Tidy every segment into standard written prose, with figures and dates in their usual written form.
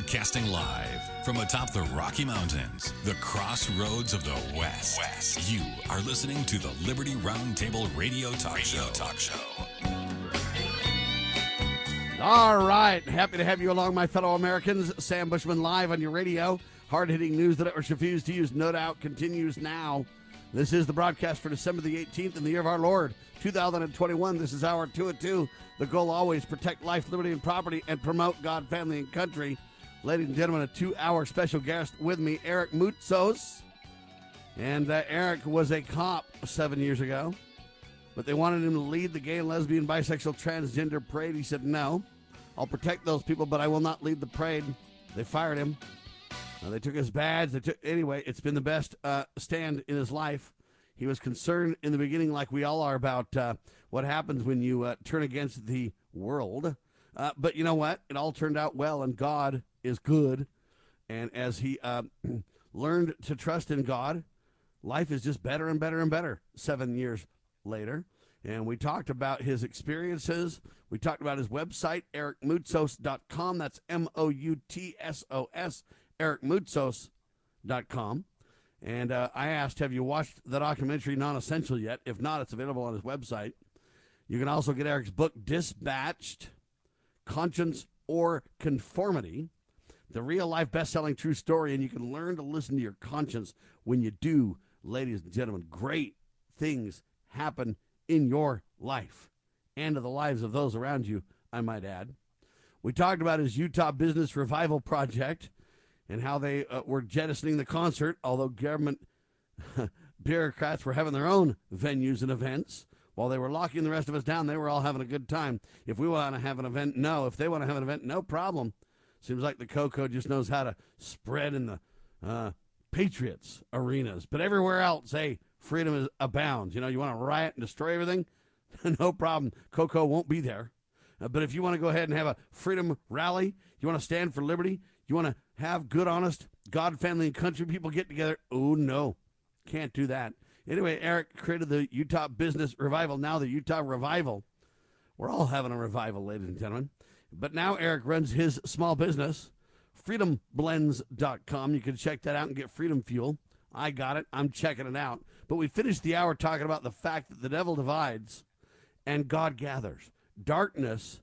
Broadcasting live from atop the Rocky Mountains, the crossroads of the West. You are listening to the Liberty Roundtable Radio Talk Show. All right. Happy to have you along, my fellow Americans. Sam Bushman live on your radio. Hard-hitting news that networks refuse to use, no doubt, continues now. This is the broadcast for December the 18th in the year of our Lord, 2021. This is hour 2 at 2. The goal always protect life, liberty, and property and promote God, family, and country. Ladies and gentlemen, a 2-hour special guest with me, Eric Moutsos. And Eric was a cop 7 years ago, but they wanted him to lead the gay, lesbian, bisexual, transgender parade. He said, no, I'll protect those people, but I will not lead the parade. They fired him. They took his badge. Anyway, it's been the best stand in his life. He was concerned in the beginning, like we all are, about what happens when you turn against the world. But you know what? It all turned out well, and God is good. And as he learned to trust in God, life is just better and better and better 7 years later. And we talked about his experiences. We talked about his website, ericmoutsos.com. That's MOUTSOS, ericmoutsos.com. And I asked, have you watched the documentary Non-Essential yet? If not, it's available on his website. You can also get Eric's book, Dispatched, Conscience or Conformity, the real-life best-selling true story, and you can learn to listen to your conscience when you do, ladies and gentlemen. Great things happen in your life and to the lives of those around you, I might add. We talked about his Utah Business Revival Project and how they were jettisoning the concert, although government bureaucrats were having their own venues and events. While they were locking the rest of us down, they were all having a good time. If we want to have an event, no. If they want to have an event, no problem. Seems like the Coco just knows how to spread in the Patriots arenas. But everywhere else, hey, freedom is abounds. You know, you want to riot and destroy everything? No problem. Coco won't be there. But if you want to go ahead and have a freedom rally, you want to stand for liberty, you want to have good, honest, God, family, and country people get together, oh, no, can't do that. Anyway, Eric created the Utah Business Revival, now the Utah Revival. We're all having a revival, ladies and gentlemen. But now Eric runs his small business, freedomblends.com. You can check that out and get freedom fuel. I got it. I'm checking it out. But we finished the hour talking about the fact that the devil divides and God gathers. Darkness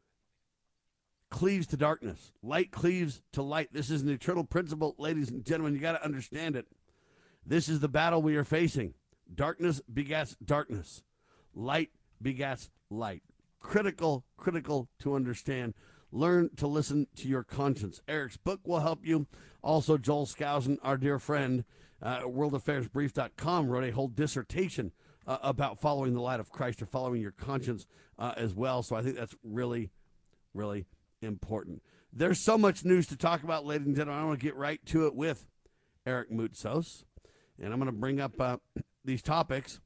cleaves to darkness. Light cleaves to light. This is an eternal principle, ladies and gentlemen. You got to understand it. This is the battle we are facing. Darkness begets darkness. Light begets light. Critical to understand. Learn to listen to your conscience. Eric's book will help you. Also, Joel Skousen, our dear friend, worldaffairsbrief.com, wrote a whole dissertation about following the light of Christ or following your conscience as well. So I think that's really, really important. There's so much news to talk about, ladies and gentlemen. I want to get right to it with Eric Moutsos. And I'm going to bring up these topics,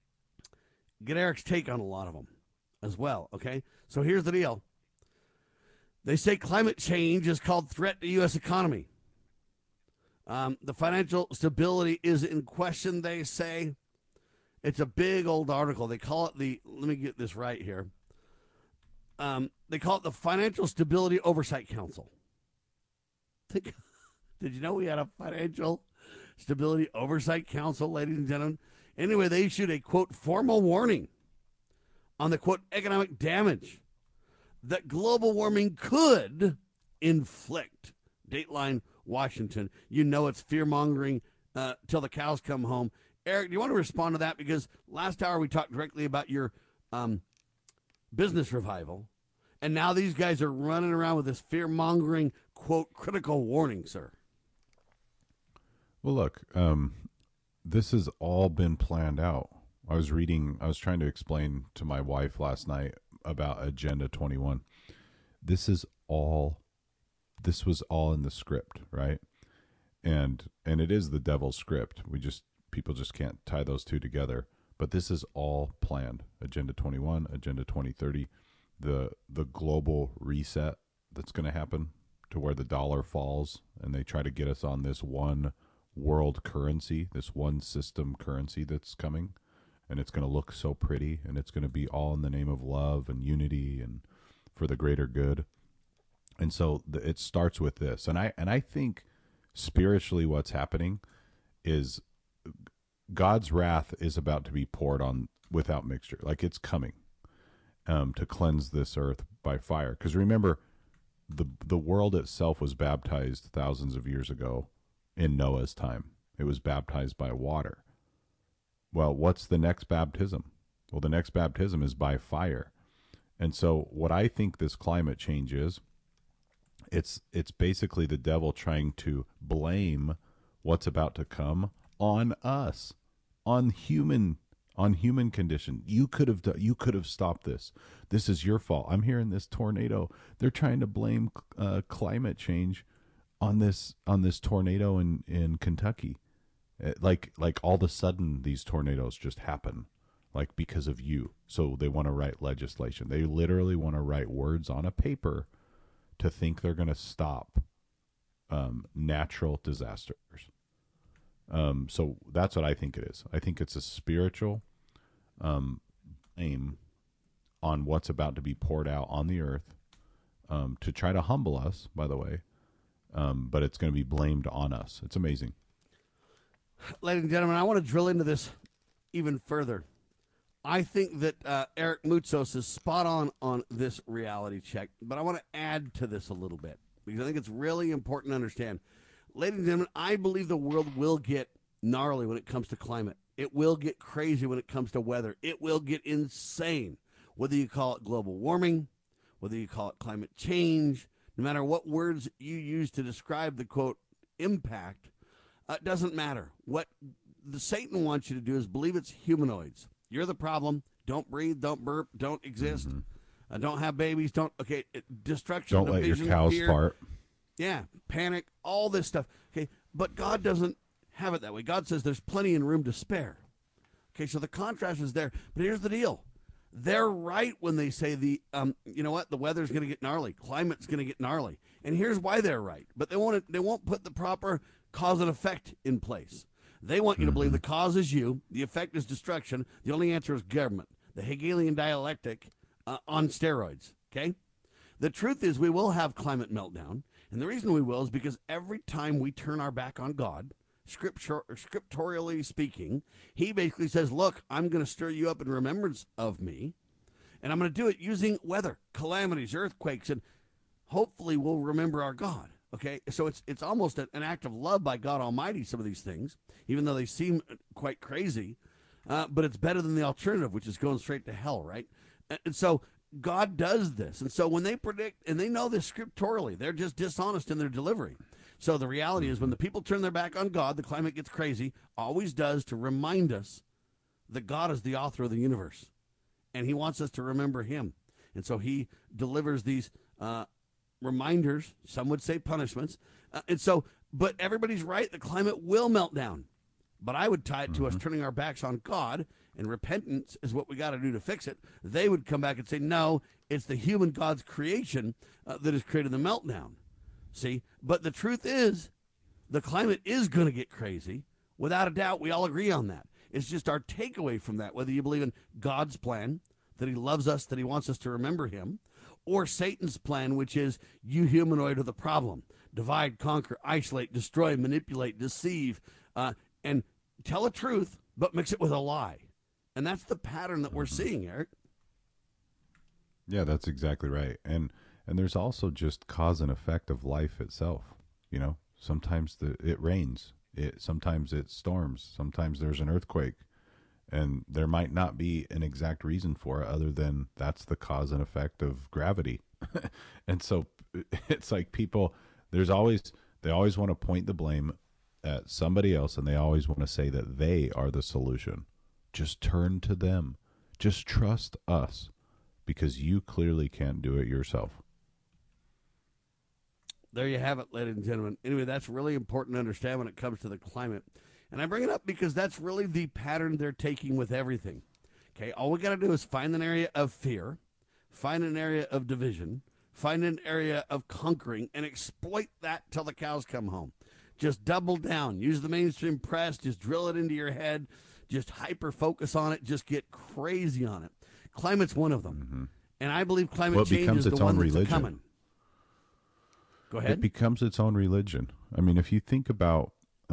get Eric's take on a lot of them as well, okay? So here's the deal. They say climate change is called threat to U.S. economy. The financial stability is in question, they say. It's a big old article. They call it let me get this right here. They call it the Financial Stability Oversight Council. Did you know we had a Financial Stability Oversight Council, ladies and gentlemen? Anyway, they issued a, quote, formal warning on the, quote, economic damage that global warming could inflict. Dateline, Washington. You know it's fear-mongering till the cows come home. Eric, do you want to respond to that? Because last hour we talked directly about your business revival, and now these guys are running around with this fear-mongering, quote, critical warning, sir. Well, look, this has all been planned out. I was trying to explain to my wife last night about Agenda 21. This was all in the script, right? And it is the devil's script. People just can't tie those two together. But this is all planned. Agenda 21, Agenda 2030, the global reset that's going to happen to where the dollar falls and they try to get us on this one world currency, this one system currency that's coming. And it's going to look so pretty, and it's going to be all in the name of love and unity and for the greater good. And so it starts with this. And I think spiritually what's happening is God's wrath is about to be poured on without mixture. Like it's coming to cleanse this earth by fire. Because remember, the world itself was baptized thousands of years ago in Noah's time. It was baptized by water. Well, what's the next baptism? Well, the next baptism is by fire. And so what I think this climate change is, it's basically the devil trying to blame what's about to come on us, on human condition. You could have stopped this. This is your fault. I'm hearing this tornado. They're trying to blame climate change on this tornado in Kentucky. Like all of a sudden these tornadoes just happen, like because of you. So they want to write legislation. They literally want to write words on a paper to think they're going to stop natural disasters. So that's what I think it is. I think it's a spiritual aim on what's about to be poured out on the earth to try to humble us, by the way, but it's going to be blamed on us. It's amazing. Ladies and gentlemen, I want to drill into this even further. I think that Eric Moutsos is spot on this reality check, but I want to add to this a little bit because I think it's really important to understand. Ladies and gentlemen, I believe the world will get gnarly when it comes to climate. It will get crazy when it comes to weather. It will get insane, whether you call it global warming, whether you call it climate change, no matter what words you use to describe the, quote, impact, it doesn't matter. What the Satan wants you to do is believe it's humanoids. You're the problem. Don't breathe. Don't burp. Don't exist. Don't have babies. Destruction. Don't let your cows fart. Yeah, panic. All this stuff. Okay, but God doesn't have it that way. God says there's plenty in room to spare. Okay, so the contrast is there. But here's the deal: they're right when they say the weather's going to get gnarly, climate's going to get gnarly, and here's why they're right. But they won't put the proper cause and effect in place. They want you to believe the cause is you, the effect is destruction, the only answer is government. The Hegelian dialectic on steroids, okay? The truth is we will have climate meltdown, and the reason we will is because every time we turn our back on God, scripturally speaking, he basically says, look, I'm going to stir you up in remembrance of me, and I'm going to do it using weather, calamities, earthquakes, and hopefully we'll remember our God. Okay, so it's almost an act of love by God Almighty, some of these things, even though they seem quite crazy, but it's better than the alternative, which is going straight to hell, right? And so God does this. And so when they predict, and they know this scripturally, they're just dishonest in their delivery. So the reality is when the people turn their back on God, the climate gets crazy, always does to remind us that God is the author of the universe, and he wants us to remember him. And so he delivers these reminders, some would say punishments. But everybody's right, the climate will melt down. But I would tie it to us turning our backs on God, and repentance is what we got to do to fix it. They would come back and say, no, it's the human God's creation that has created the meltdown. See? But the truth is, the climate is going to get crazy. Without a doubt, we all agree on that. It's just our takeaway from that, whether you believe in God's plan, that he loves us, that he wants us to remember him, or Satan's plan, which is you humanoid are the problem. Divide, conquer, isolate, destroy, manipulate, deceive, and tell a truth, but mix it with a lie. And that's the pattern that we're seeing, Eric. Yeah, that's exactly right. And there's also just cause and effect of life itself. You know, sometimes it rains. Sometimes it storms. Sometimes there's an earthquake. And there might not be an exact reason for it other than that's the cause and effect of gravity. And so it's like people, they always want to point the blame at somebody else, and they always want to say that they are the solution. Just turn to them. Just trust us because you clearly can't do it yourself. There you have it, ladies and gentlemen. Anyway, that's really important to understand when it comes to the climate. And I bring it up because that's really the pattern they're taking with everything. Okay, all we got to do is find an area of fear, find an area of division, find an area of conquering, and exploit that till the cows come home. Just double down. Use the mainstream press. Just drill it into your head. Just hyper-focus on it. Just get crazy on it. Climate's one of them. And I believe climate change is the one that's coming. Go ahead. It becomes its own religion. I mean, if you think about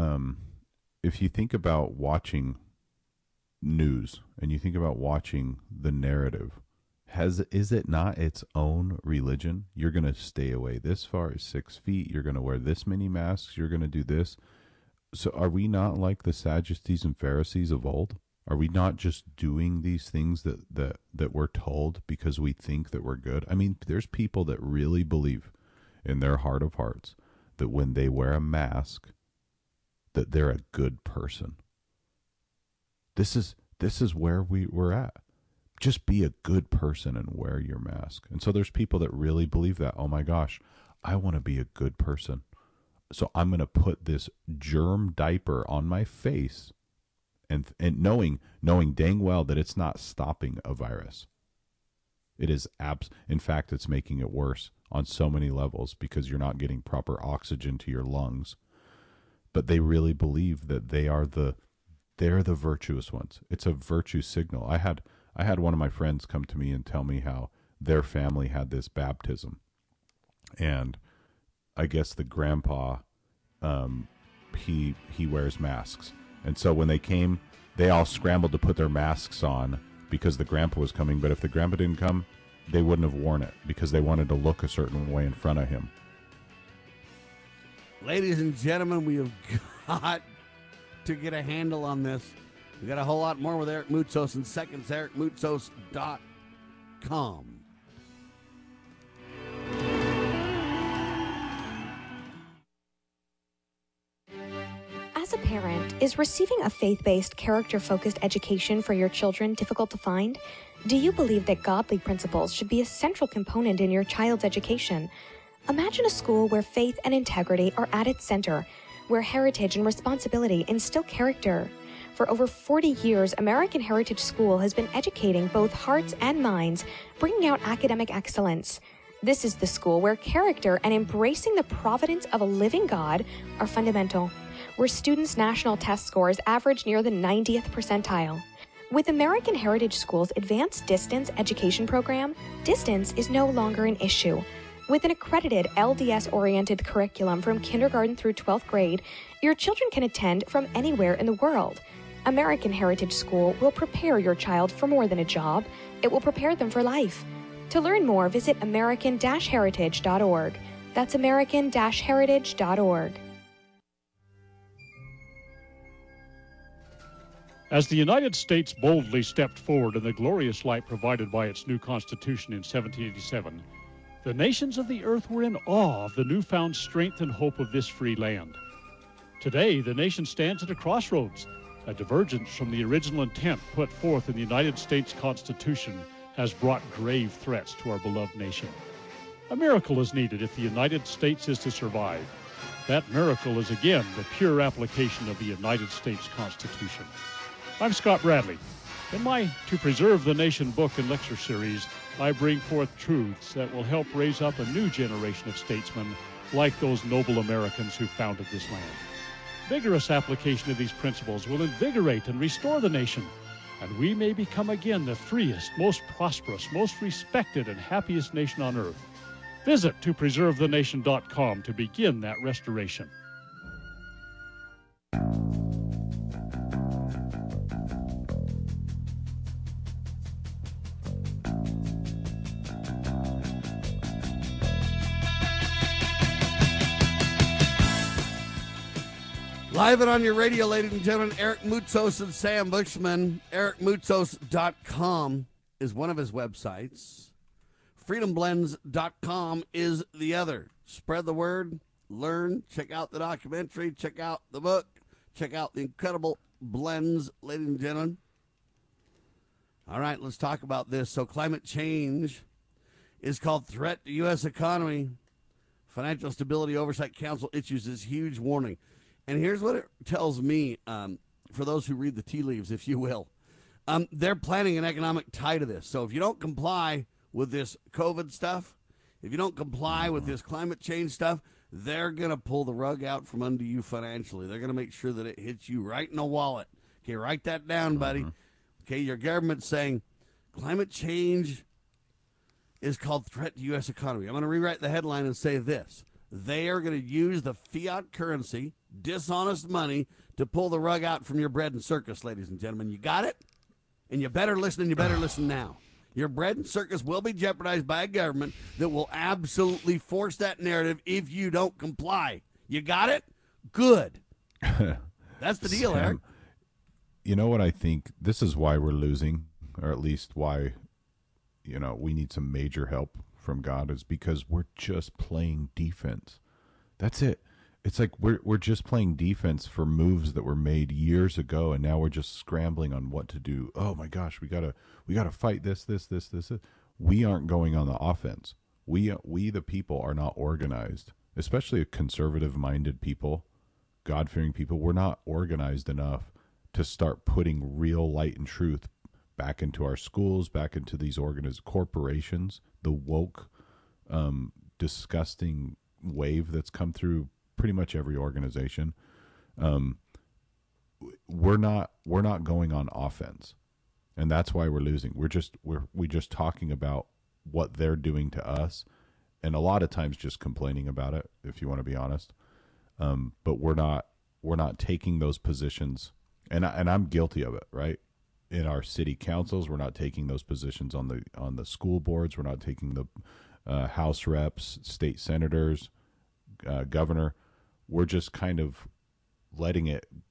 watching news and you think about watching the narrative, is it not its own religion? You're going to stay away this far as 6 feet. You're going to wear this many masks. You're going to do this. So are we not like the Sadducees and Pharisees of old? Are we not just doing these things that we're told because we think that we're good? I mean, there's people that really believe in their heart of hearts that when they wear a mask, that they're a good person. This is where we're at. Just be a good person and wear your mask. And so there's people that really believe that. Oh my gosh, I want to be a good person. So I'm going to put this germ diaper on my face and knowing dang well that it's not stopping a virus. It is in fact, it's making it worse on so many levels because you're not getting proper oxygen to your lungs. But they really believe that they're the virtuous ones. It's a virtue signal. I had one of my friends come to me and tell me how their family had this baptism. And I guess the grandpa, he wears masks. And so when they came, they all scrambled to put their masks on because the grandpa was coming. But if the grandpa didn't come, they wouldn't have worn it because they wanted to look a certain way in front of him. Ladies and gentlemen, we have got to get a handle on this. We got a whole lot more with Eric Moutsos in seconds. EricMoutsos.com. As a parent, is receiving a faith-based, character-focused education for your children difficult to find? Do you believe that godly principles should be a central component in your child's education? Imagine a school where faith and integrity are at its center, where heritage and responsibility instill character. For over 40 years, American Heritage School has been educating both hearts and minds, bringing out academic excellence. This is the school where character and embracing the providence of a living God are fundamental, where students' national test scores average near the 90th percentile. With American Heritage School's advanced distance education program, distance is no longer an issue. With an accredited LDS-oriented curriculum from kindergarten through 12th grade, your children can attend from anywhere in the world. American Heritage School will prepare your child for more than a job. It will prepare them for life. To learn more, visit american-heritage.org. That's american-heritage.org. As the United States boldly stepped forward in the glorious light provided by its new Constitution in 1787, the nations of the earth were in awe of the newfound strength and hope of this free land. Today, the nation stands at a crossroads. A divergence from the original intent put forth in the United States Constitution has brought grave threats to our beloved nation. A miracle is needed if the United States is to survive. That miracle is again the pure application of the United States Constitution. I'm Scott Bradley. In my To Preserve the Nation book and lecture series, I bring forth truths that will help raise up a new generation of statesmen like those noble Americans who founded this land. Vigorous application of these principles will invigorate and restore the nation, and we may become again the freest, most prosperous, most respected, and happiest nation on earth. Visit topreservethenation.com to begin that restoration. Live and on your radio, ladies and gentlemen, Eric Moutsos and Sam Bushman. EricMoutsos.com is one of his websites. FreedomBlends.com is the other. Spread the word, learn, check out the documentary, check out the book, check out the incredible blends, ladies and gentlemen. All right, let's talk about this. So climate change is called Threat to U.S. Economy. Financial Stability Oversight Council issues this huge warning. And here's what it tells me, for those who read the tea leaves, if you will. They're planning an economic tie to this. So if you don't comply with this COVID stuff, if you don't comply with this climate change stuff, they're going to pull the rug out from under you financially. They're going to make sure that it hits you right in the wallet. Okay, write that down, buddy. Okay, your government's saying climate change is called Threat to U.S. Economy. I'm going to rewrite the headline and say this. They are going to use the fiat currency, dishonest money, to pull the rug out from your bread and circus, ladies and gentlemen. You got it? And you better listen, and you better listen now. Your bread and circus will be jeopardized by a government that will absolutely force that narrative if you don't comply. You got it? Good. That's the deal, Sam, Eric. You know what I think? This is why we're losing, or at least why, we need some major help from God, is because we're just playing defense. That's it. It's like we're just playing defense for moves that were made years ago, and now we're just scrambling on what to do. Oh my gosh, we gotta fight this. We aren't going on the offense. We the people are not organized, especially conservative-minded people, God-fearing people. We're not organized enough to start putting real light and truth back into our schools, back into these corporations, the woke, disgusting wave that's come through pretty much every organization. We're not going on offense, and that's why we're losing. We're just talking about what they're doing to us, and a lot of times just complaining about it, if you want to be honest. But we're not taking those positions, and I'm guilty of it, right? In our city councils, we're not taking those positions on the school boards. We're not taking the House reps, state senators, governor. We're just kind of letting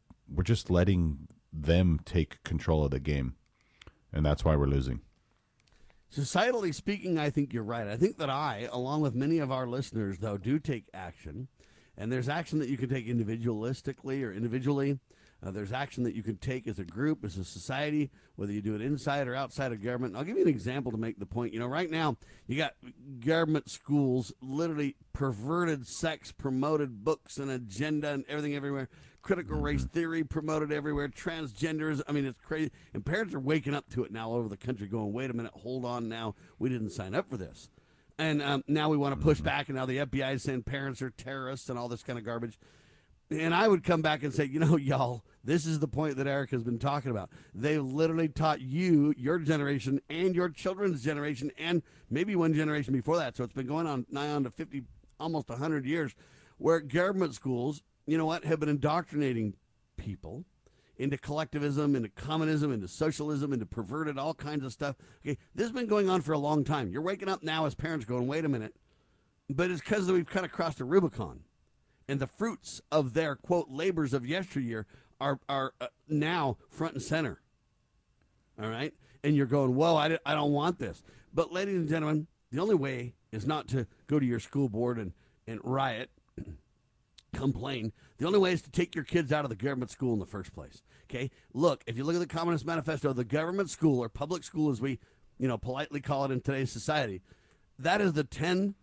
them take control of the game, and that's why we're losing. Societally speaking, I think you're right. I think that along with many of our listeners, though, do take action. And there's action that you can take individualistically or individually. There's action that you can take as a group, as a society, whether you do it inside or outside of government. I'll give you an example to make the point. Right now, you got government schools, literally perverted sex promoted books and agenda and everything everywhere. Critical race theory promoted everywhere. Transgenders. I mean, it's crazy. And parents are waking up to it now all over the country going, wait a minute, hold on now. We didn't sign up for this. And now we want to push back, and now the FBI is saying parents are terrorists and all this kind of garbage. And I would come back and say, y'all, this is the point that Eric has been talking about. They literally taught you, your generation, and your children's generation, and maybe one generation before that. So it's been going on nigh on to 50, almost 100 years, where government schools, have been indoctrinating people into collectivism, into communism, into socialism, into perverted, all kinds of stuff. Okay, this has been going on for a long time. You're waking up now as parents going, wait a minute. But it's because we've kind of crossed the Rubicon. And the fruits of their, quote, labors of yesteryear are now front and center. All right? And you're going, whoa, I don't want this. But ladies and gentlemen, the only way is not to go to your school board and riot, complain. The only way is to take your kids out of the government school in the first place. Okay? Look, if you look at the Communist Manifesto, the government school, or public school as we, politely call it in today's society, that is the 10th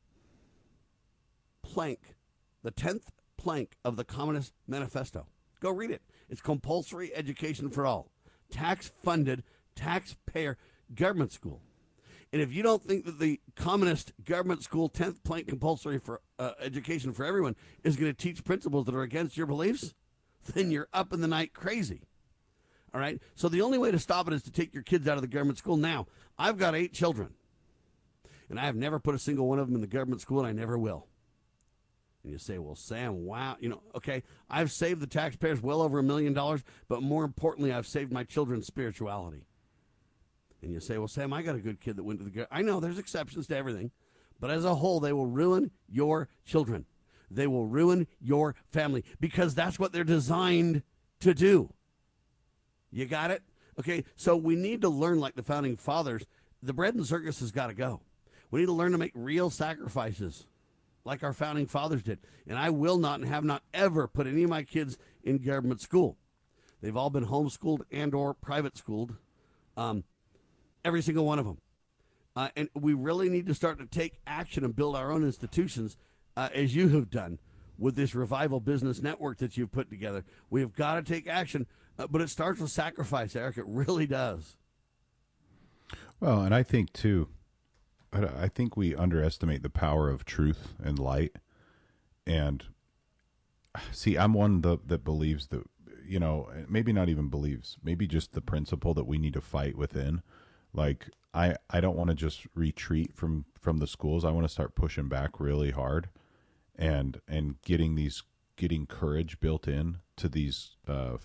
plank of the Communist Manifesto. Go read it. It's compulsory education for all. Tax-funded, taxpayer government school. And if you don't think that the communist government school 10th plank compulsory for education for everyone is going to teach principles that are against your beliefs, then you're up in the night crazy. All right? So the only way to stop it is to take your kids out of the government school. Now, I've got 8 children, and I have never put a single one of them in the government school, and I never will. And you say, well, Sam, wow, okay, I've saved the taxpayers well over $1 million, but more importantly, I've saved my children's spirituality. And you say, well, Sam, I got a good kid that went to the... I know there's exceptions to everything, but as a whole, they will ruin your children. They will ruin your family because that's what they're designed to do. You got it? Okay, so we need to learn like the Founding Fathers. The bread and circus has got to go. We need to learn to make real sacrifices like our Founding Fathers did. And I will not and have not ever put any of my kids in government school. They've all been homeschooled and or private schooled. Every single one of them. And we really need to start to take action and build our own institutions, as you have done with this Revival Business Network that you've put together. We have got to take action, but it starts with sacrifice, Eric. It really does. Well, and I think, too, I think we underestimate the power of truth and light. And, see, I'm one that believes that, maybe not even believes, maybe just the principle that we need to fight within. Like, I don't want to just retreat from the schools. I want to start pushing back really hard and getting courage built in to these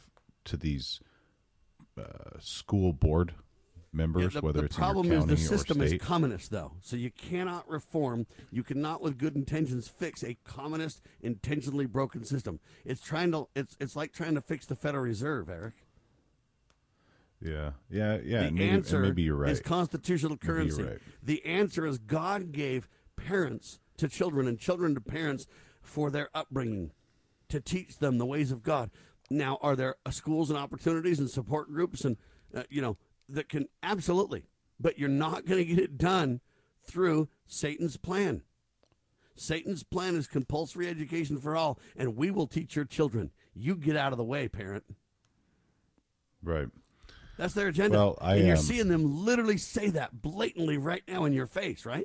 school board members, whether it's in your county or state. The problem is the system is communist, though. So you cannot reform. You cannot, with good intentions, fix a communist, intentionally broken system. It's like trying to fix the Federal Reserve, Eric. Yeah. The answer maybe you're right. is constitutional currency. Right. The answer is God gave parents to children and children to parents for their upbringing, to teach them the ways of God. Now, are there schools and opportunities and support groups and that can? Absolutely, but you're not going to get it done through Satan's plan. Satan's plan is compulsory education for all, and we will teach your children. You get out of the way, parent. Right. That's their agenda. Well, and you're seeing them literally say that blatantly right now in your face, right?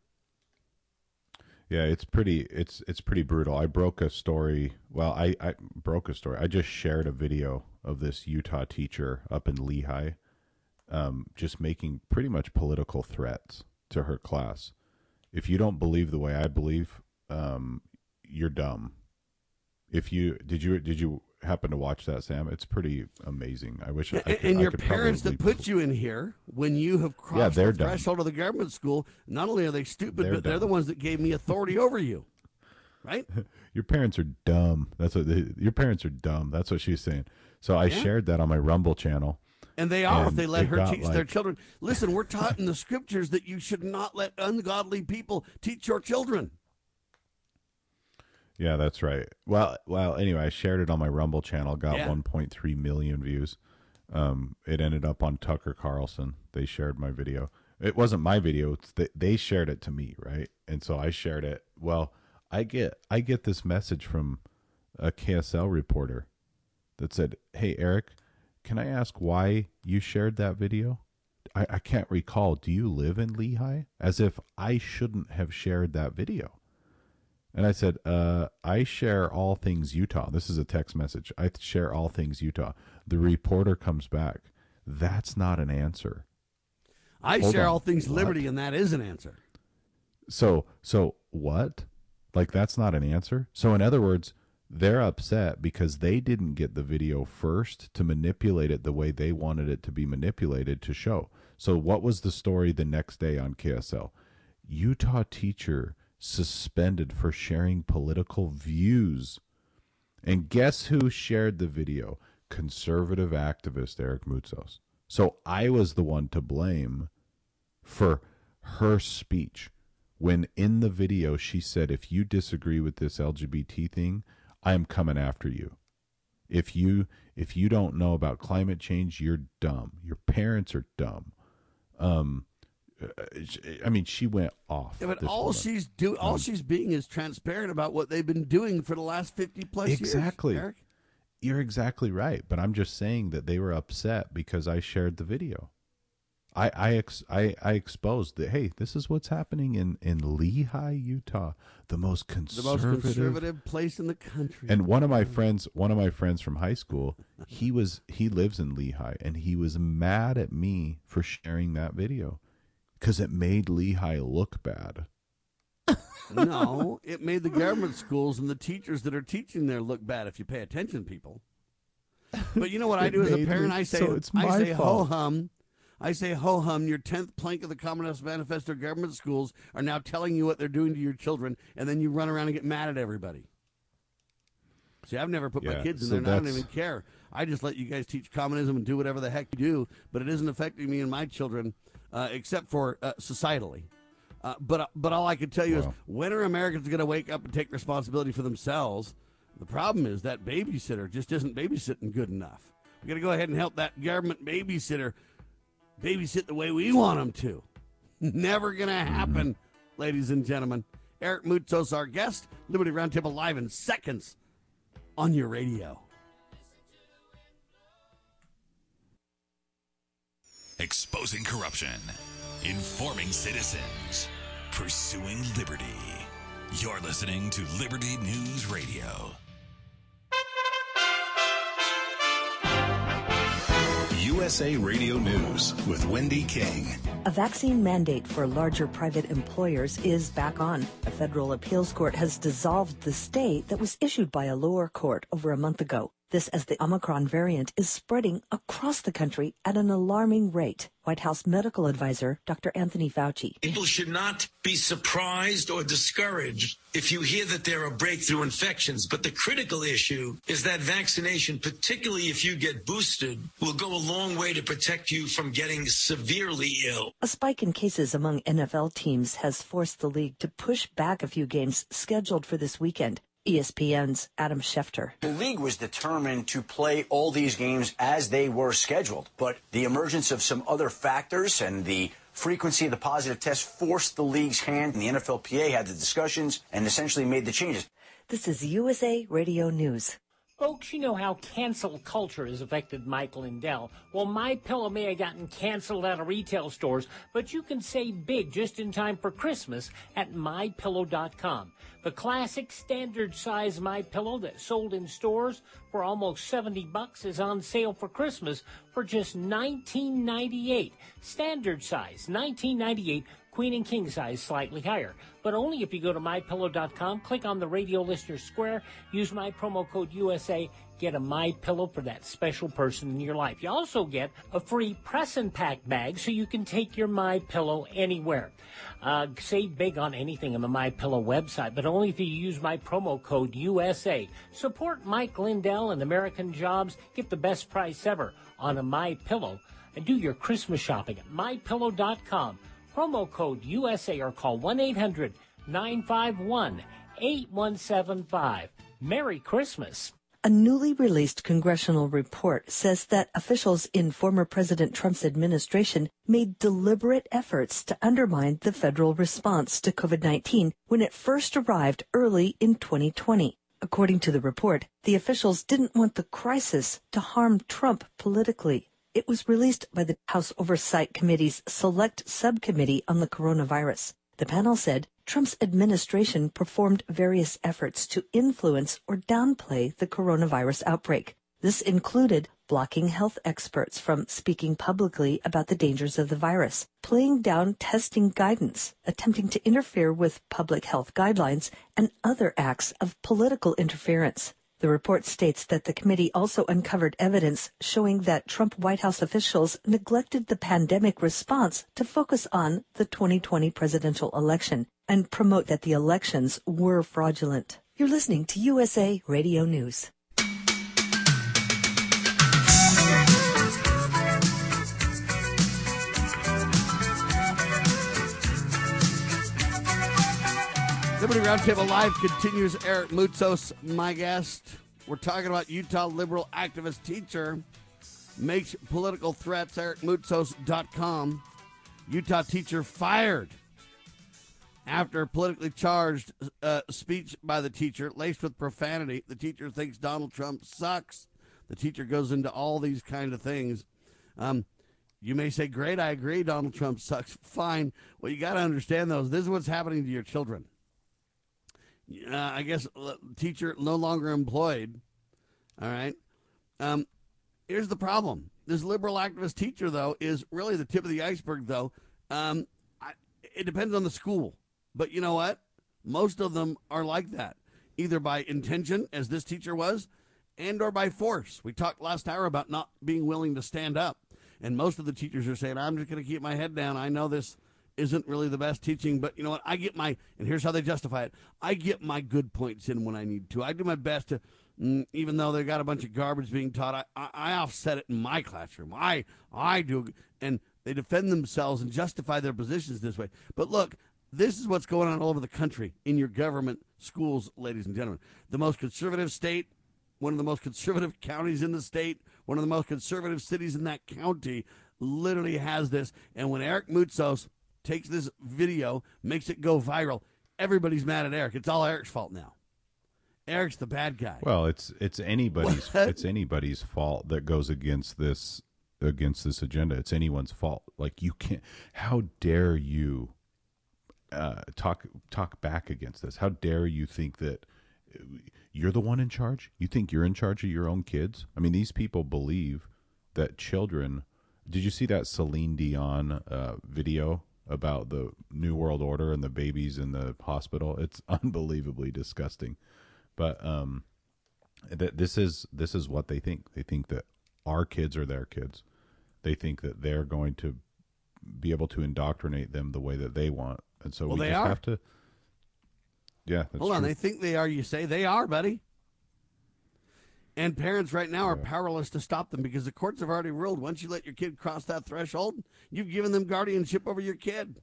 Yeah, it's pretty brutal. I broke a story. Well, I broke a story. I just shared a video of this Utah teacher up in Lehigh, just making pretty much political threats to her class. If you don't believe the way I believe, you're dumb. Did you happen to watch that, Sam? It's pretty amazing. I wish I could. And your parents that put you in here, when you have crossed the threshold of the government school, not only are they stupid, but they're the ones that gave me authority over you, right? Your parents are dumb. Your parents are dumb. That's what she's saying. So I shared that on my Rumble channel. And they are, if they let her teach their children. Listen, we're taught in the scriptures that you should not let ungodly people teach your children. Yeah, that's right. Well, anyway, I shared it on my Rumble channel, got 1.3 million views. It ended up on Tucker Carlson. They shared my video. It wasn't my video. They shared it to me, right? And so I shared it. Well, I get this message from a KSL reporter that said, "Hey, Eric, can I ask why you shared that video? I can't recall. Do you live in Lehigh?" As if I shouldn't have shared that video. And I said, I share all things Utah. This is a text message. I share all things Utah. The reporter comes back. That's not an answer. I share all things Liberty, and that is an answer. So what? Like, that's not an answer? So in other words, they're upset because they didn't get the video first to manipulate it the way they wanted it to be manipulated to show. So what was the story the next day on KSL? Utah teacher suspended for sharing political views. And guess who shared the video? Conservative activist Eric Moutsos. So I was the one to blame for her speech when in the video she said, if you disagree with this LGBT thing, I'm coming after you. If you don't know about climate change, you're dumb. Your parents are dumb. I mean, she went off. Yeah, but all she's being is transparent about what they've been doing for the last 50 plus years. Exactly. Eric? You're exactly right. But I'm just saying that they were upset because I shared the video. I exposed that, hey, this is what's happening in Lehigh, Utah, the most conservative place in the country. And one of my friends from high school, he lives in Lehigh, and he was mad at me for sharing that video. Because it made Lehigh look bad. No, it made the government schools and the teachers that are teaching there look bad if you pay attention, people. But you know what I do as a parent? I say, ho-hum. I say, ho-hum, your 10th plank of the Commonwealth Manifesto government schools are now telling you what they're doing to your children, and then you run around and get mad at everybody. See, I've never put my kids in there, and I don't even care. I just let you guys teach communism and do whatever the heck you do, but it isn't affecting me and my children. Except for societally. But all I can tell you is, when are Americans going to wake up and take responsibility for themselves? The problem is that babysitter just isn't babysitting good enough. We got to go ahead and help that government babysitter babysit the way we want them to. Never going to happen, ladies and gentlemen. Eric Moutsos, our guest. Liberty Roundtable live in seconds on your radio. Exposing corruption, informing citizens, pursuing liberty. You're listening to Liberty News Radio. USA Radio News with Wendy King. A vaccine mandate for larger private employers is back on. A federal appeals court has dissolved the stay that was issued by a lower court over a month ago. This as the Omicron variant is spreading across the country at an alarming rate. White House medical advisor Dr. Anthony Fauci. People should not be surprised or discouraged if you hear that there are breakthrough infections. But the critical issue is that vaccination, particularly if you get boosted, will go a long way to protect you from getting severely ill. A spike in cases among NFL teams has forced the league to push back a few games scheduled for this weekend. ESPN's Adam Schefter. The league was determined to play all these games as they were scheduled, but the emergence of some other factors and the frequency of the positive test forced the league's hand, and the NFLPA had the discussions and essentially made the changes. This is USA Radio News. Folks, you know how cancel culture has affected Mike Lindell. Well, MyPillow may have gotten canceled out of retail stores, but you can save big just in time for Christmas at MyPillow.com. The classic standard size MyPillow that sold in stores for almost $70 is on sale for Christmas for just $19.98. Standard size, $19.98. Queen and king size slightly higher, but only if you go to MyPillow.com, click on the radio listener square, use my promo code USA, get a MyPillow for that special person in your life. You also get a free press and pack bag so you can take your MyPillow anywhere. Save big on anything on the MyPillow website, but only if you use my promo code USA. Support Mike Lindell and American Jobs. Get the best price ever on a MyPillow, and do your Christmas shopping at MyPillow.com. Promo code USA or call 1-800-951-8175. Merry Christmas. A newly released congressional report says that officials in former President Trump's administration made deliberate efforts to undermine the federal response to COVID-19 when it first arrived early in 2020. According to the report, the officials didn't want the crisis to harm Trump politically. It was released by the House Oversight Committee's Select Subcommittee on the Coronavirus. The panel said Trump's administration performed various efforts to influence or downplay the coronavirus outbreak. This included blocking health experts from speaking publicly about the dangers of the virus, playing down testing guidance, attempting to interfere with public health guidelines, and other acts of political interference. The report states that the committee also uncovered evidence showing that Trump White House officials neglected the pandemic response to focus on the 2020 presidential election and promote that the elections were fraudulent. You're listening to USA Radio News. Liberty Roundtable Live continues. Eric Moutsos, my guest. We're talking about Utah liberal activist teacher makes political threats. EricMoutsos.com. Utah teacher fired after politically charged speech by the teacher laced with profanity. The teacher thinks Donald Trump sucks. The teacher goes into all these kind of things. You may say, great, I agree, Donald Trump sucks. Fine. Well, you got to understand, though, this is what's happening to your children. I guess teacher no longer employed. All right. Here's the problem. This liberal activist teacher, though, is really the tip of the iceberg, though. It depends on the school. But you know what? Most of them are like that, either by intention, as this teacher was, and or by force. We talked last hour about not being willing to stand up. And most of the teachers are saying, I'm just going to keep my head down. I know this isn't really the best teaching, but you know what? I get my, and here's how they justify it. I get my good points in when I need to. I do my best to, even though they got a bunch of garbage being taught, I offset it in my classroom. I do, and they defend themselves and justify their positions this way. But look, this is what's going on all over the country in your government schools, ladies and gentlemen. The most conservative state, one of the most conservative counties in the state, one of the most conservative cities in that county literally has this. And when Eric Moutsos takes this video, makes it go viral, everybody's mad at Eric. It's all Eric's fault now. Eric's the bad guy. Well, it's anybody's it's anybody's fault that goes against this agenda. It's anyone's fault. Like, you can't. How dare you talk back against this? How dare you think that you're the one in charge? You think you're in charge of your own kids? I mean, these people believe that children Did you see that Celine Dion video about the New World Order and the babies in the hospital? It's unbelievably disgusting. But this is what they think. They think that our kids are their kids. They think that they're going to be able to indoctrinate them the way that they want. And so we just have to. Yeah, that's Hold on. true. They think they are. You say they are, buddy. And parents right now are powerless to stop them because the courts have already ruled once you let your kid cross that threshold, you've given them guardianship over your kid.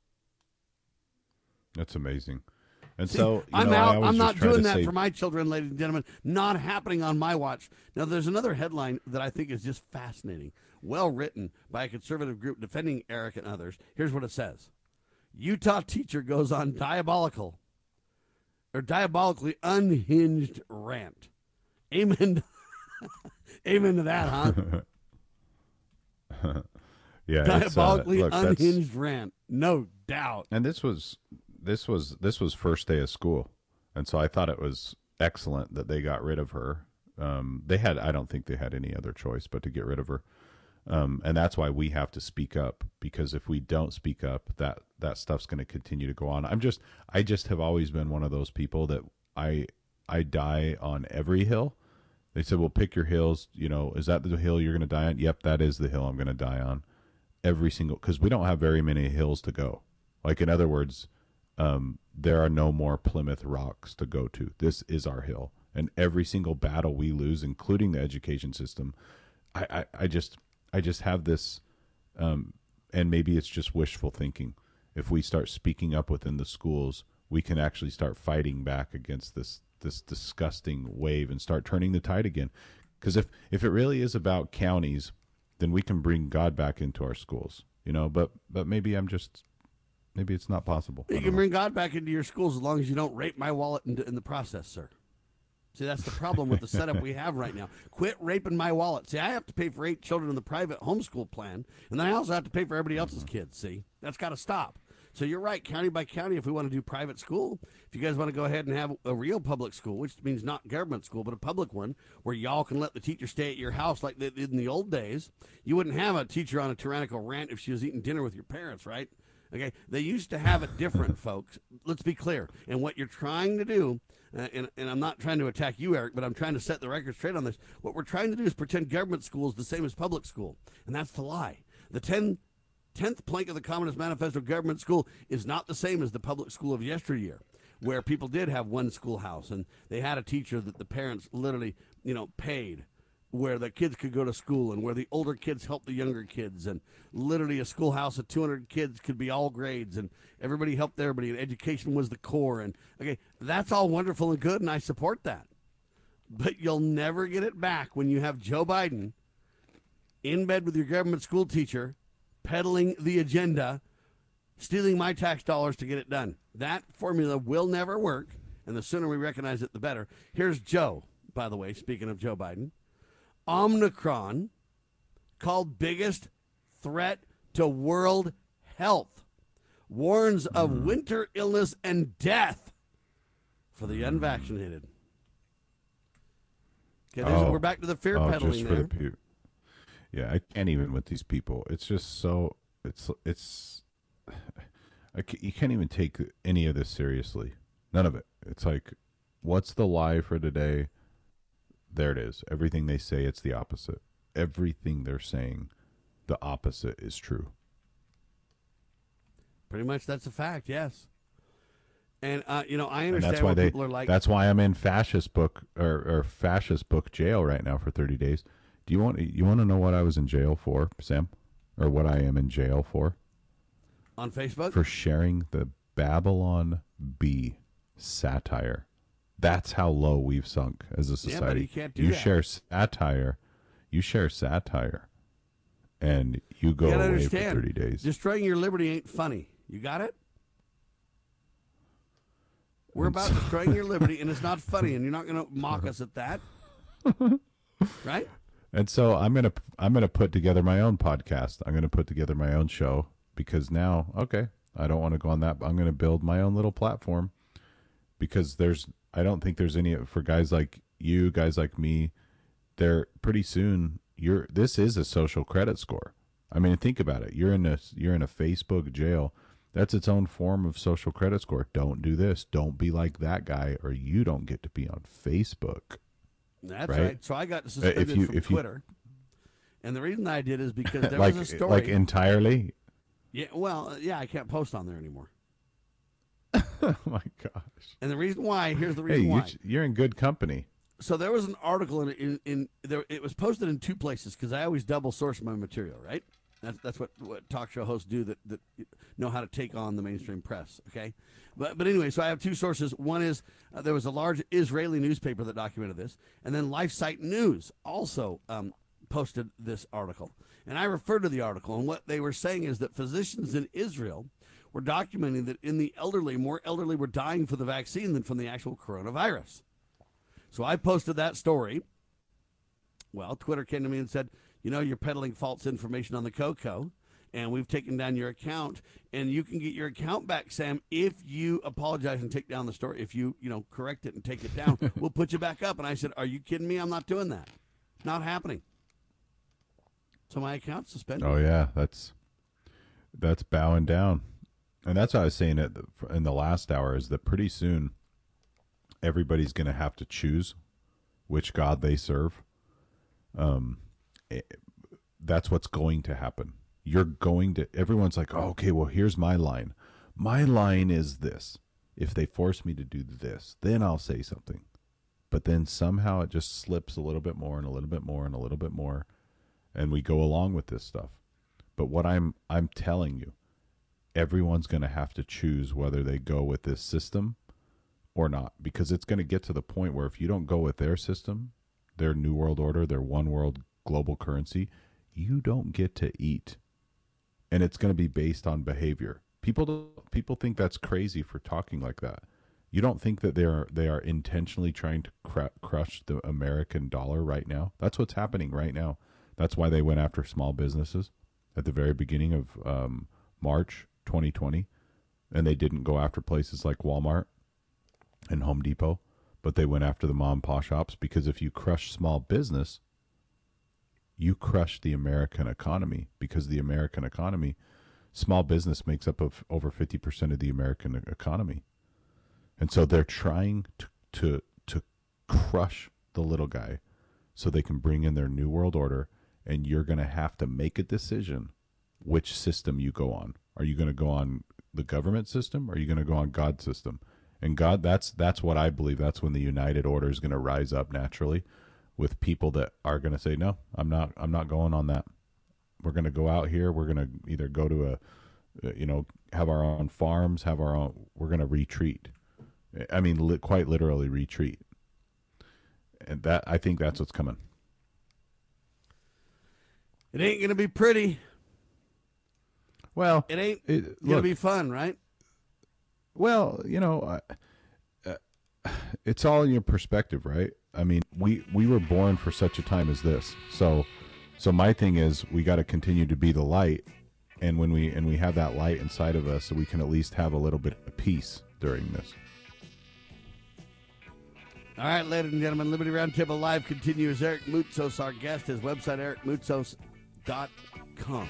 That's amazing. And See, so I'm out. I'm not doing that for my children, ladies and gentlemen. Not happening on my watch. Now, there's another headline that I think is just fascinating. Well written by a conservative group defending Eric and others. Here's what it says. Utah teacher goes on diabolically unhinged rant. Amen. Amen to that, huh? Yeah, diabolically look, unhinged rant, no doubt. And this was first day of school, and so I thought it was excellent that they got rid of her. I don't think they had any other choice but to get rid of her, and that's why we have to speak up, because if we don't speak up, that stuff's going to continue to go on. I just have always been one of those people that I die on every hill. They said, well, pick your hills. Is that the hill you're going to die on? Yep, that is the hill I'm going to die on. Every single, because we don't have very many hills to go. Like, in other words, there are no more Plymouth Rocks to go to. This is our hill. And every single battle we lose, including the education system, I just have this, and maybe it's just wishful thinking. If we start speaking up within the schools, we can actually start fighting back against this disgusting wave and start turning the tide again. Because if it really is about counties, then we can bring God back into our schools, but maybe maybe it's not possible. You can bring God back into your schools as long as you don't rape my wallet in the process, sir. See, that's the problem with the setup we have right now. Quit raping my wallet. See, I have to pay for 8 children in the private homeschool plan, and then I also have to pay for everybody else's kids. See, that's got to stop. So you're right, county by county, if we want to do private school, if you guys want to go ahead and have a real public school, which means not government school, but a public one, where y'all can let the teacher stay at your house like they did in the old days, you wouldn't have a teacher on a tyrannical rant if she was eating dinner with your parents, right? Okay, they used to have it different, folks. Let's be clear. And what you're trying to do, and I'm not trying to attack you, Eric, but I'm trying to set the record straight on this. What we're trying to do is pretend government school is the same as public school, and that's the lie. The 10th plank of the Communist Manifesto, government school, is not the same as the public school of yesteryear, where people did have one schoolhouse and they had a teacher that the parents literally, paid, where the kids could go to school and where the older kids helped the younger kids, and literally a schoolhouse of 200 kids could be all grades and everybody helped everybody, and education was the core. And okay, that's all wonderful and good, and I support that. But you'll never get it back when you have Joe Biden in bed with your government school teacher, peddling the agenda, stealing my tax dollars to get it done. That formula will never work, and the sooner we recognize it, the better. Here's Joe, by the way, speaking of Joe Biden. Omicron called biggest threat to world health. Warns of winter illness and death for the unvaccinated. Okay, we're back to the fear peddling there. Yeah, I can't even with these people. It's just so you can't even take any of this seriously. None of it. It's like, what's the lie for today? There it is. Everything they say, it's the opposite. Everything they're saying, the opposite is true. Pretty much, that's a fact. Yes. And I understand and that's why people are like. That's why I'm in fascist book or fascist book jail right now for 30 days. Do you want to know what I was in jail for, Sam, or what I am in jail for? On Facebook? For sharing the Babylon Bee satire. That's how low we've sunk as a society. Yeah, but you can't do that. You share satire, and you go away for 30 days. Destroying your liberty ain't funny. You got it? We're about destroying your liberty, and it's not funny, and you're not going to mock us at that. Right? And so I'm gonna put together my own podcast. I'm gonna put together my own show, because now, I don't want to go on that, but I'm gonna build my own little platform, because I don't think there's any for guys like you, guys like me. They're pretty soon. This is a social credit score. I mean, think about it. You're in a Facebook jail. That's its own form of social credit score. Don't do this. Don't be like that guy, or you don't get to be on Facebook. That's right. So I got suspended from Twitter. And the reason I did is because there was a story. Like entirely? Yeah, well, yeah, I can't post on there anymore. Oh, my gosh. And the reason why, here's the reason why. You're in good company. So there was an article in there. It was posted in two places because I always double source my material, right? That's what talk show hosts do that know how to take on the mainstream press, okay? But anyway, so I have two sources. One is there was a large Israeli newspaper that documented this, and then LifeSite News also posted this article. And I referred to the article, and what they were saying is that physicians in Israel were documenting that in the elderly, more elderly were dying from the vaccine than from the actual coronavirus. So I posted that story. Well, Twitter came to me and said, you're peddling false information on the Coco, and we've taken down your account, and you can get your account back, Sam, if you apologize and take down the story. If you, correct it and take it down, we'll put you back up. And I said, are you kidding me? I'm not doing that. Not happening. So my account's suspended. Oh, yeah, that's bowing down. And that's what I was saying in the last hour, is that pretty soon everybody's going to have to choose which God they serve. That's what's going to happen. Everyone's like, oh, okay, well, here's my line. My line is this. If they force me to do this, then I'll say something. But then somehow it just slips a little bit more and a little bit more and a little bit more, and we go along with this stuff. But what I'm telling you, everyone's going to have to choose whether they go with this system or not, because it's going to get to the point where if you don't go with their system, their New World Order, their one world global currency, you don't get to eat. And it's going to be based on behavior. People think that's crazy for talking like that. You don't think that they are intentionally trying to crush the American dollar right now? That's what's happening right now. That's why they went after small businesses at the very beginning of March 2020, and they didn't go after places like Walmart and Home Depot, but they went after the mom and pop shops, because if you crush small business, you crush the American economy, because the American economy, small business makes up of over 50% of the American economy. And so they're trying to crush the little guy so they can bring in their New World Order, and you're going to have to make a decision which system you go on. Are you going to go on the government system, or are you going to go on God's system? And God, that's what I believe. That's when the United Order is going to rise up naturally, with people that are going to say, no, I'm not going on that. We're going to go out here. We're going to either go to have our own farms, we're going to retreat. I mean, quite literally retreat. And I think that's what's coming. It ain't going to be pretty. Well, it ain't going to be fun, right? Well, it's all in your perspective, right? I mean, we were born for such a time as this. So my thing is, we got to continue to be the light, and when we have that light inside of us, so we can at least have a little bit of peace during this. All right, ladies and gentlemen, Liberty Roundtable Live continues. Eric Moutsos, our guest. His website, ericmoutsos.com.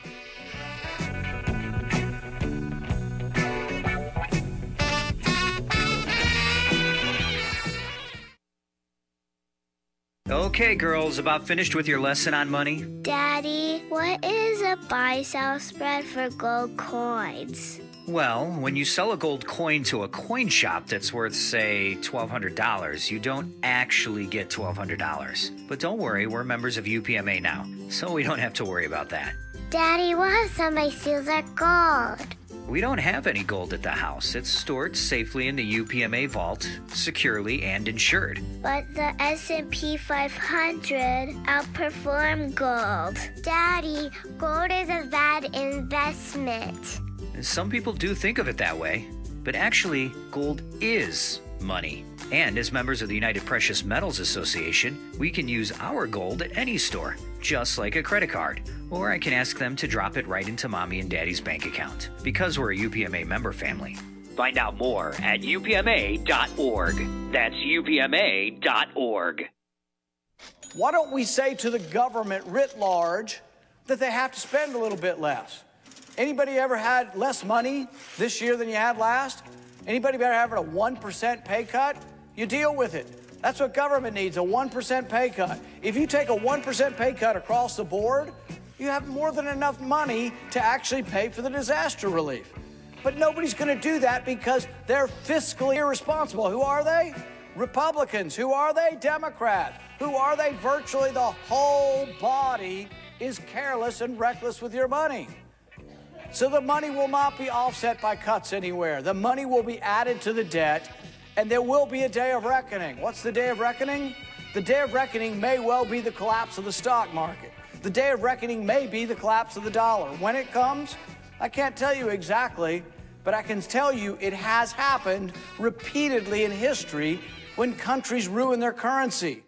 Okay, girls, about finished with your lesson on money? Daddy, what is a buy-sell spread for gold coins? Well, when you sell a gold coin to a coin shop that's worth, say, $1,200, you don't actually get $1,200. But don't worry, we're members of UPMA now, so we don't have to worry about that. Daddy, what if somebody steals our gold? We don't have any gold at the house. It's stored safely in the UPMA vault, securely and insured. But the S&P 500 outperformed gold. Daddy, gold is a bad investment. Some people do think of it that way, but actually, gold is money. And as members of the United Precious Metals Association, we can use our gold at any store, just like a credit card. Or I can ask them to drop it right into Mommy and Daddy's bank account, because we're a UPMA member family. Find out more at upma.org. That's upma.org. Why don't we say to the government writ large, that they have to spend a little bit less. Anybody ever had less money this year than you had last? Anybody ever having a 1% pay cut? You deal with it. That's what government needs, a 1% pay cut. If you take a 1% pay cut across the board, you have more than enough money to actually pay for the disaster relief. But nobody's going to do that because they're fiscally irresponsible. Who are they? Republicans. Who are they? Democrats. Who are they? Virtually the whole body is careless and reckless with your money. So the money will not be offset by cuts anywhere. The money will be added to the debt, and there will be a day of reckoning. What's the day of reckoning? The day of reckoning may well be the collapse of the stock market. The day of reckoning may be the collapse of the dollar. When it comes, I can't tell you exactly, but I can tell you it has happened repeatedly in history when countries ruin their currency.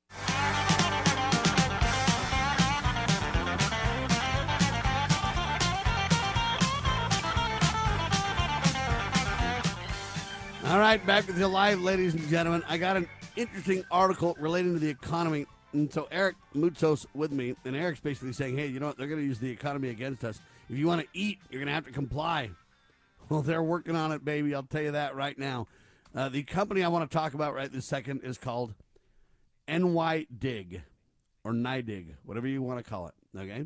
All right, back with you live, ladies and gentlemen. I got an interesting article relating to the economy. And so Eric Moutsos with me, and Eric's basically saying, hey, you know what? They're going to use the economy against us. If you want to eat, you're going to have to comply. Well, they're working on it, baby. I'll tell you that right now. The company I want to talk about right this second is called NYDIG, or NYDIG, whatever you want to call it, okay?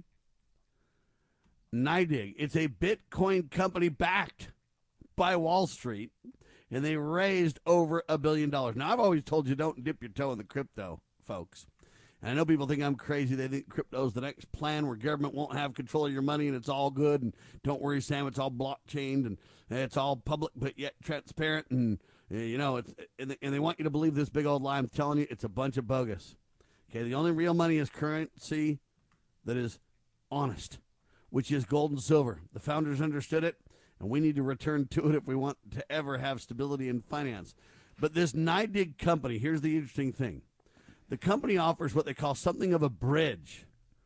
NYDIG. It's a Bitcoin company backed by Wall Street, and they raised over $1 billion. Now, I've always told you don't dip your toe in the crypto, folks. And I know people think I'm crazy. They think crypto's the next plan where government won't have control of your money and it's all good. And don't worry, Sam, it's all blockchained and it's all public but yet transparent. And, you know, and they want you to believe this big old lie. I'm telling you, it's a bunch of bogus. Okay, the only real money is currency that is honest, which is gold and silver. The founders understood it, and we need to return to it if we want to ever have stability in finance. But this NYDIG company, here's the interesting thing. The company offers what they call something of a bridge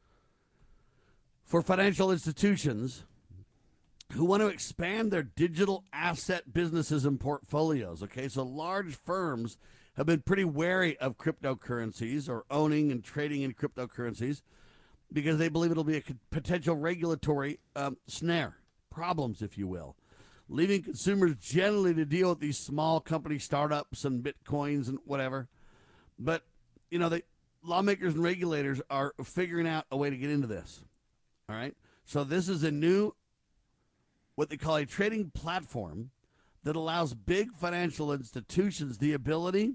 for financial institutions who want to expand their digital asset businesses and portfolios. Okay, so large firms have been pretty wary of cryptocurrencies or owning and trading in cryptocurrencies because they believe it'll be a potential regulatory snare, problems, if you will, leaving consumers generally to deal with these small company startups and Bitcoins and whatever. But you know, the lawmakers and regulators are figuring out a way to get into this. All right. So this is a new, what they call a trading platform that allows big financial institutions the ability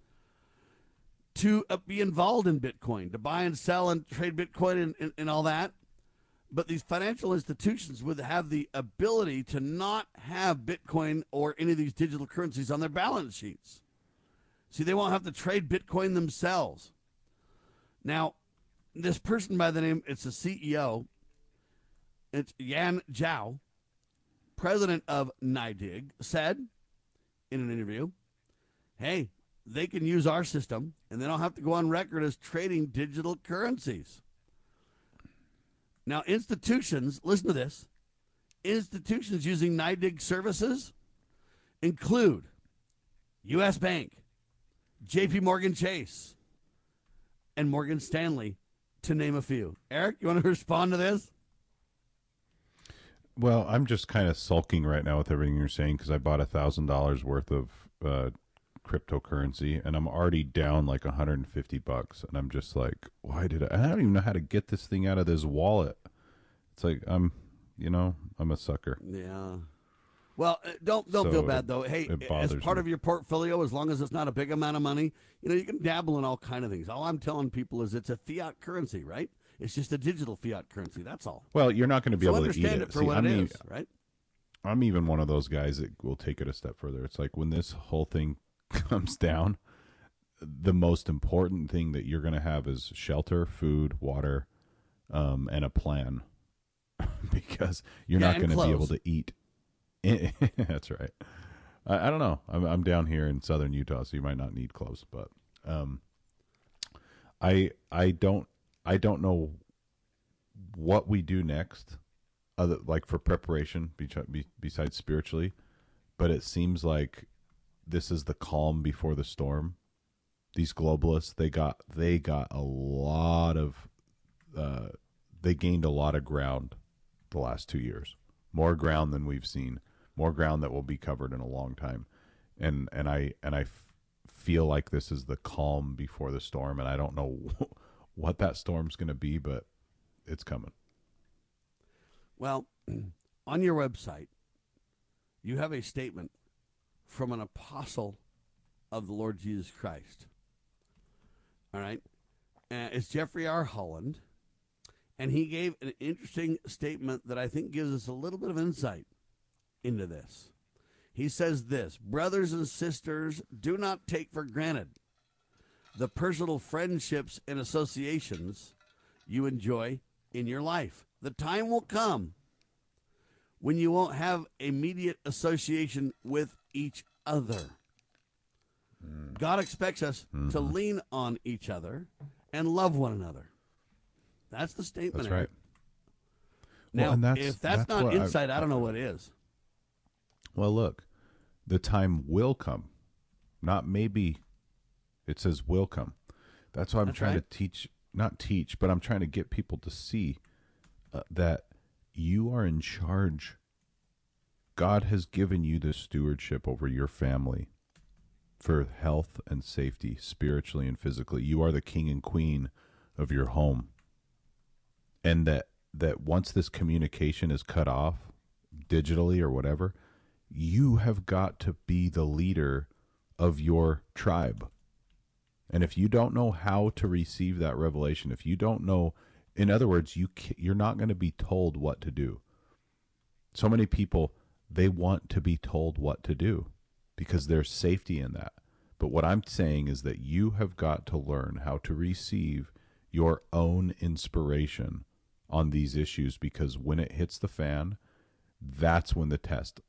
to be involved in Bitcoin, to buy and sell and trade Bitcoin and all that. But these financial institutions would have the ability to not have Bitcoin or any of these digital currencies on their balance sheets. See, they won't have to trade Bitcoin themselves. Now, this person by the name, it's the CEO, it's Yan Zhao, president of NYDIG, said in an interview, hey, they can use our system and they don't have to go on record as trading digital currencies. Now, institutions, listen to this, institutions using NYDIG services include U.S. Bank, J.P. Morgan Chase, and Morgan Stanley, to name a few. Eric, you want to respond to this? Well, I'm just kind of sulking right now with everything you're saying because I bought $1,000 worth of cryptocurrency and I'm already down like $150, and I'm just like, why did I don't even know how to get this thing out of this wallet. It's like I'm a sucker. Yeah. Well, don't feel bad, though. Hey, as part of your portfolio, as long as it's not a big amount of money, you can dabble in all kind of things. All I'm telling people is it's a fiat currency, right? It's just a digital fiat currency. That's all. Well, you're not going to be able to eat it. For what it is, right? I'm even one of those guys that will take it a step further. It's like when this whole thing comes down, the most important thing that you're going to have is shelter, food, water, and a plan, because you're not going to be able to eat. That's right. I don't know. I'm down here in southern Utah, so you might not need clothes, but I don't know what we do next, like for preparation besides spiritually, but it seems like this is the calm before the storm. These globalists, they got a lot of they gained a lot of ground the last 2 years, more ground than we've seen, more ground that will be covered in a long time. And I feel like this is the calm before the storm, and I don't know what that storm's going to be, but it's coming. Well, on your website, you have a statement from an apostle of the Lord Jesus Christ. All right? It's Jeffrey R. Holland, and he gave an interesting statement that I think gives us a little bit of insight into this. He says this: brothers and sisters, do not take for granted the personal friendships and associations you enjoy in your life. The time will come when you won't have immediate association with each other. God expects us to lean on each other and love one another. That's the statement. That's right. Now, well, if that's not insight, I don't know what is. Well, look, the time will come. Not maybe. It says will come. That's why I'm trying to not teach, but I'm trying to get people to see that you are in charge. God has given you the stewardship over your family for health and safety, spiritually and physically. You are the king and queen of your home. And that once this communication is cut off, digitally or whatever, you have got to be the leader of your tribe. And if you don't know how to receive that revelation, if you don't know, in other words, you're not going to be told what to do. So many people, they want to be told what to do because there's safety in that. But what I'm saying is that you have got to learn how to receive your own inspiration on these issues, because when it hits the fan, that's when the test.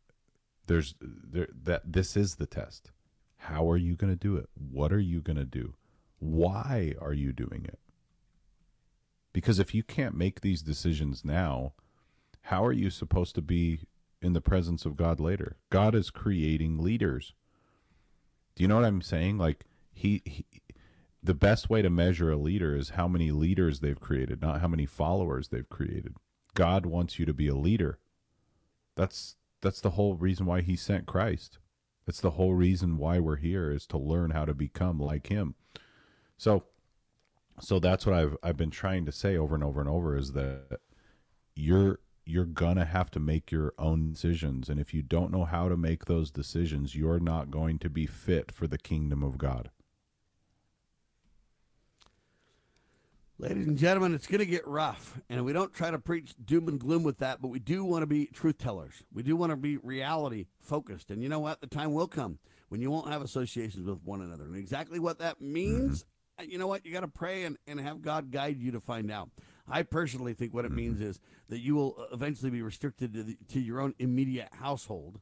This is the test. How are you going to do it? What are you going to do? Why are you doing it? Because if you can't make these decisions now, how are you supposed to be in the presence of God later? God is creating leaders. Do you know what I'm saying? Like the best way to measure a leader is how many leaders they've created, not how many followers they've created. God wants you to be a leader. That's the whole reason why he sent Christ. That's the whole reason why we're here, is to learn how to become like him. So that's what I've been trying to say over and over and over, is that you're gonna have to make your own decisions, and if you don't know how to make those decisions, you're not going to be fit for the kingdom of God. Ladies and gentlemen, it's going to get rough, and we don't try to preach doom and gloom with that, but we do want to be truth tellers. We do want to be reality focused, and you know what? The time will come when you won't have associations with one another, and exactly what that means, you know what? You got to pray and have God guide you to find out. I personally think what it means is that you will eventually be restricted to your own immediate household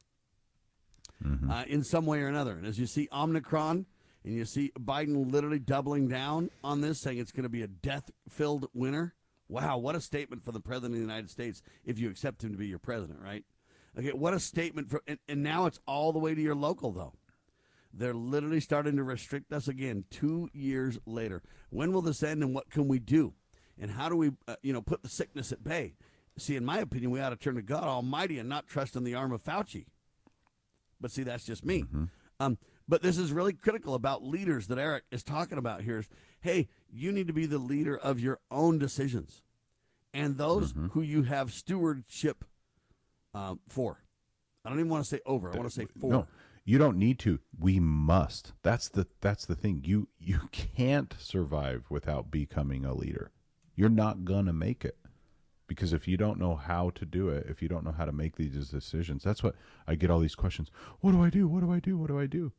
in some way or another. And as you see Omicron, and you see Biden literally doubling down on this, saying it's going to be a death-filled winter. Wow, what a statement from the President of the United States if you accept him to be your president, right? Okay, what a statement. And now it's all the way to your local, though. They're literally starting to restrict us again 2 years later. When will this end, and what can we do? And how do we, put the sickness at bay? See, in my opinion, we ought to turn to God Almighty and not trust in the arm of Fauci. But see, that's just me. But this is really critical about leaders that Eric is talking about here. Is, hey, you need to be the leader of your own decisions and those who you have stewardship for. I don't even want to say over. I want to say for. No, you don't need to. We must. That's the thing. You can't survive without becoming a leader. You're not going to make it. Because if you don't know how to do it, if you don't know how to make these decisions, that's what I get all these questions. What do I do? What do I do? What do I do?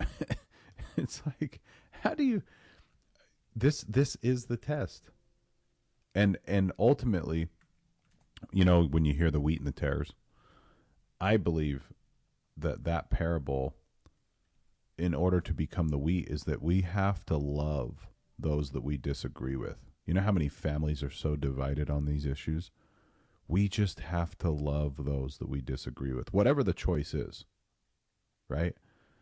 It's like, how do you, this is the test. And ultimately, when you hear the wheat and the tares, I believe that parable, in order to become the wheat, is that we have to love those that we disagree with. You know how many families are so divided on these issues? We just have to love those that we disagree with, whatever the choice is, right?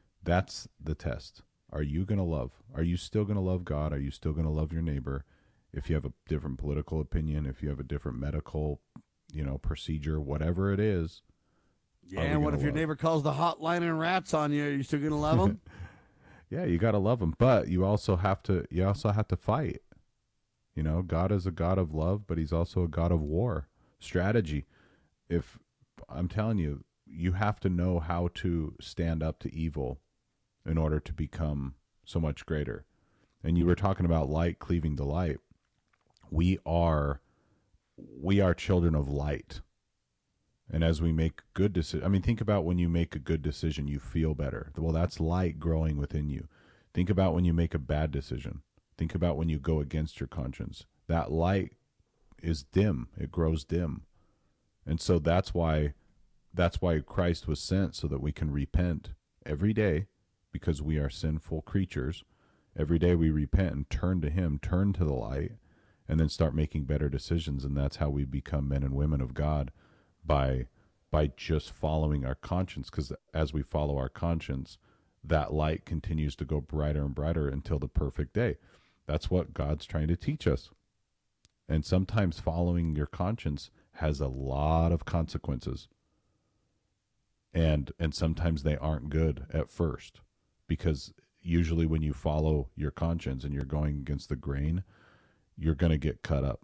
That's the test. Are you going to love? Are you still going to love God? Are you still going to love your neighbor if you have a different political opinion, if you have a different medical, procedure, whatever it is. Yeah, and what if your neighbor calls the hotline and rats on you? Are you still going to love them? Yeah, you got to love them, but you also have to fight. God is a God of love, but he's also a God of war, strategy. If I'm telling you, you have to know how to stand up to evil in order to become so much greater. And you were talking about light cleaving to light. We are children of light. And as we make good decisions, think about when you make a good decision, you feel better. Well, that's light growing within you. Think about when you make a bad decision. Think about when you go against your conscience. That light is dim. It grows dim. And so that's why Christ was sent, so that we can repent every day, because we are sinful creatures. Every day we repent and turn to him, turn to the light, and then start making better decisions. And that's how we become men and women of God, by just following our conscience. Because as we follow our conscience, that light continues to go brighter and brighter until the perfect day. That's what God's trying to teach us. And sometimes following your conscience has a lot of consequences. And sometimes they aren't good at first, because usually when you follow your conscience and you're going against the grain, you're going to get cut up.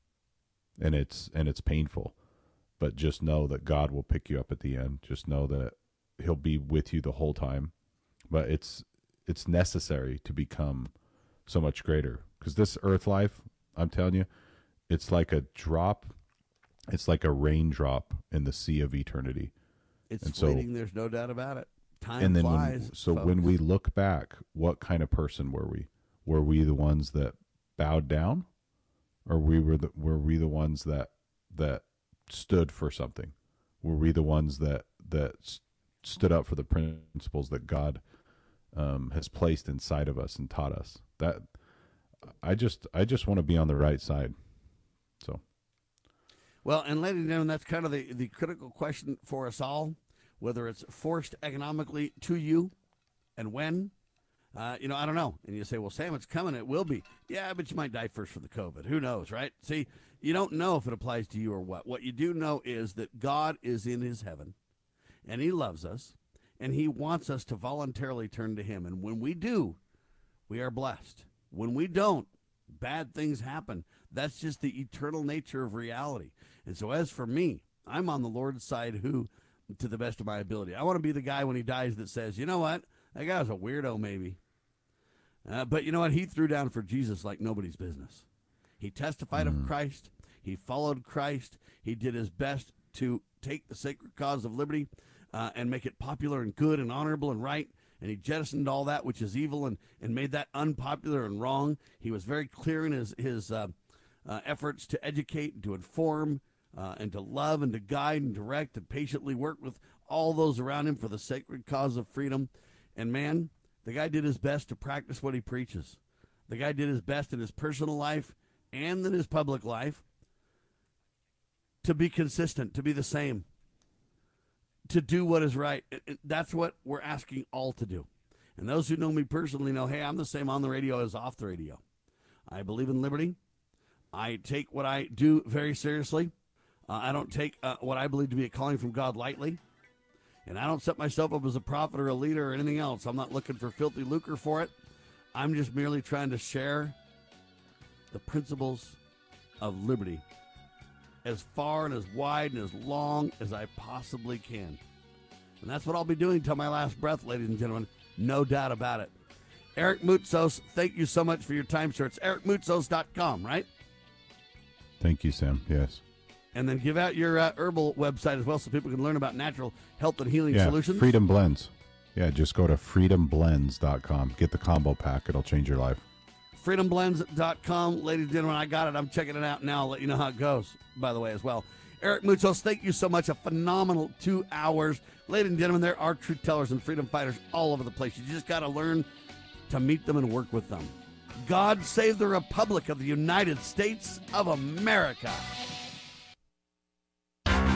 And it's painful. But just know that God will pick you up at the end. Just know that he'll be with you the whole time. But it's necessary to become so much greater. Because this earth life, I'm telling you, it's like a drop. It's like a raindrop in the sea of eternity. It's fleeting, there's no doubt about it. Time flies. When we look back, what kind of person were we? Were we the ones that bowed down? Or were we the ones that stood for something? Were we the ones that stood up for the principles that God has placed inside of us and taught us? That I just want to be on the right side. So, well, and ladies and gentlemen, that's kind of the critical question for us all, whether it's forced economically to you, and when. I don't know. And you say, well, Sam, it's coming. It will be. Yeah, but you might die first for the COVID. Who knows, right? See, you don't know if it applies to you or what. What you do know is that God is in his heaven, and he loves us, and he wants us to voluntarily turn to him. And when we do, we are blessed. When we don't, bad things happen. That's just the eternal nature of reality. And so as for me, I'm on the Lord's side, to the best of my ability. I want to be the guy when he dies that says, you know what? That guy was a weirdo, maybe. But you know what? He threw down for Jesus like nobody's business. He testified of Christ. He followed Christ. He did his best to take the sacred cause of liberty and make it popular and good and honorable and right. And he jettisoned all that which is evil and made that unpopular and wrong. He was very clear in his efforts to educate and to inform and to love and to guide and direct and patiently work with all those around him for the sacred cause of freedom. And man, the guy did his best to practice what he preaches. The guy did his best in his personal life and in his public life to be consistent, to be the same, to do what is right. That's what we're asking all to do. And those who know me personally know, hey, I'm the same on the radio as off the radio. I believe in liberty. I take what I do very seriously. I don't take what I believe to be a calling from God lightly. And I don't set myself up as a prophet or a leader or anything else. I'm not looking for filthy lucre for it. I'm just merely trying to share the principles of liberty as far and as wide and as long as I possibly can. And that's what I'll be doing till my last breath, ladies and gentlemen. No doubt about it. Eric Moutsos, thank you so much for your time, sir. It's ericmoutsos.com, right? Thank you, Sam. Yes. And then give out your herbal website as well so people can learn about natural health and healing solutions. Freedom Blends. Yeah, just go to freedomblends.com. Get the combo pack. It'll change your life. freedomblends.com. Ladies and gentlemen, I got it. I'm checking it out now. I'll let you know how it goes, by the way, as well. Eric Moutsos, thank you so much. A phenomenal 2 hours. Ladies and gentlemen, there are truth tellers and freedom fighters all over the place. You just got to learn to meet them and work with them. God save the Republic of the United States of America.